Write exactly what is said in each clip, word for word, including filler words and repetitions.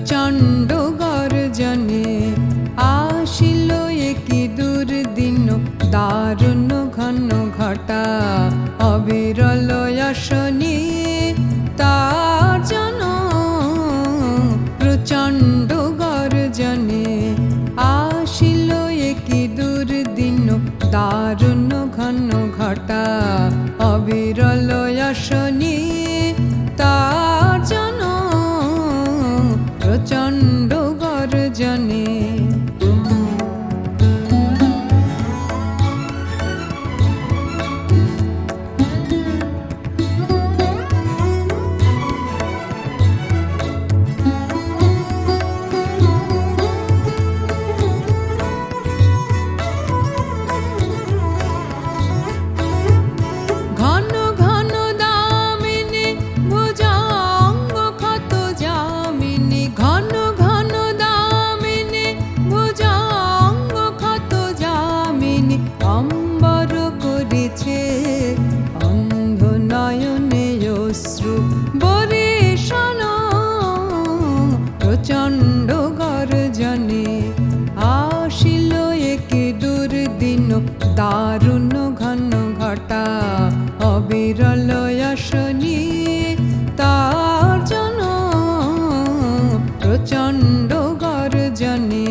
প্রচণ্ড গর্জনে আসিল একি দুর্দিন দারুণ ঘন ঘটা অবিরল আসনি তার জন প্রচণ্ড গর্জনে আসিল একি দুর্দিন দারুণ ঘন ঘটা অবিরল আসনি তার জন প্রচণ্ড গর্জনে অম্বর করেছে অন্ধ নয়নে অশ্রু বরিশন প্রচণ্ড গর্জনে আসিল একি দুর্দিন দারুণ ঘন ঘটা অবিরল আসনি তার জন প্রচণ্ড গর্জনে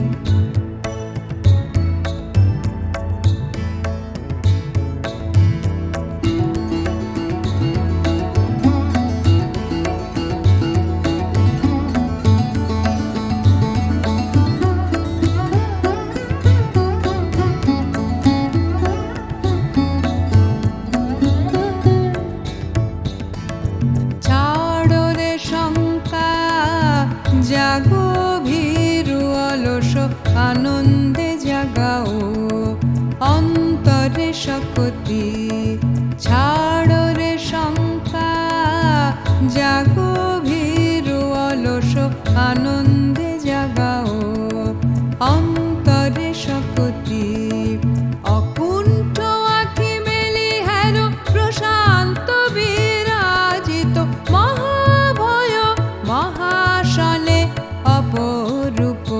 জাগো ভীরু অলস আনন্দে জাগাও অন্তরে শক্তি ছাড়ো রে শঙ্কা জাগো ভীরু অলস আনন্দে জাগাও অন্তরে শক্তি অকুণ্ঠ আঁখি মেলি হেরো প্রশান্ত বিরাজিত মহাভয় মহাশনে অপরূপ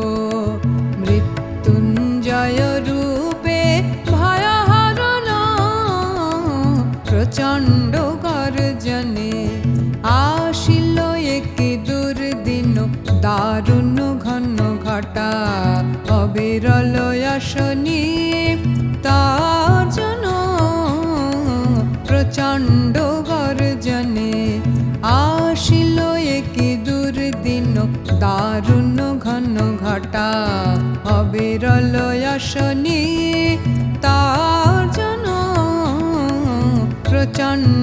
মৃত্যুঞ্জয় রূপে ভয়হরণ প্রচণ্ড গর্জনে আসিল একি দুর্দিন দারুণ ঘন ঘটা অবিরল আসনি তার জন প্রচণ্ড গর্জনে আসিল একি দুর্দিন দারুণ ঘন ঘটা অবিরল আসনি তার জন প্রচণ্ড